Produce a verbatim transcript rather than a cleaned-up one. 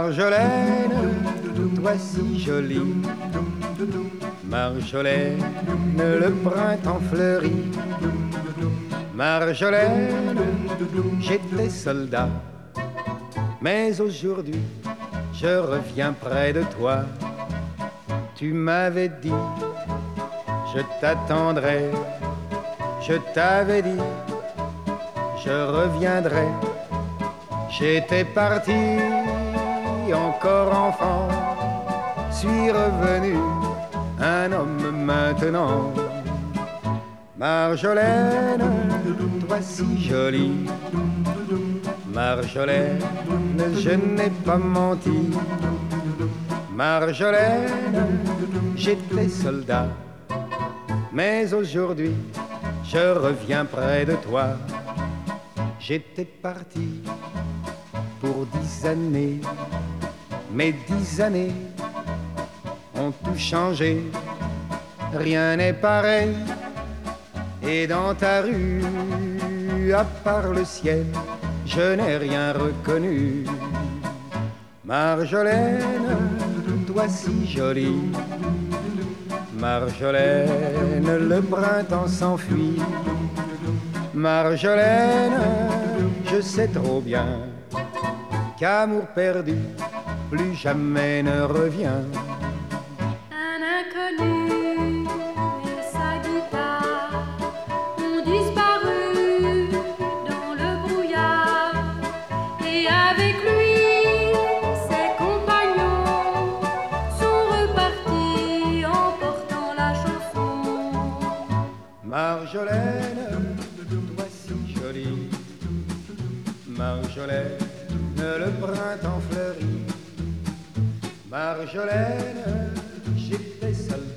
Marjolaine, toi si jolie, Marjolaine, le printemps fleurit. Marjolaine, j'étais soldat, mais aujourd'hui je reviens près de toi. Tu m'avais dit, je t'attendrai, je t'avais dit, je reviendrai. J'étais parti encore enfant, suis revenu un homme maintenant. Marjolaine, toi si jolie, Marjolaine, je n'ai pas menti. Marjolaine, j'étais soldat, mais aujourd'hui je reviens près de toi. J'étais parti pour dix années, mais dix années ont tout changé. Rien n'est pareil, et dans ta rue, à part le ciel, je n'ai rien reconnu. Marjolaine, toi si jolie, Marjolaine, le printemps s'enfuit. Marjolaine, je sais trop bien qu'amour perdu plus jamais ne revient. Un inconnu et sa guitare ont disparu dans le brouillard, et avec lui ses compagnons sont repartis en portant la chanson. Marjolaine, toi si jolie, Marjolaine, le printemps fleurit. Marjolaine, j'étais soldat,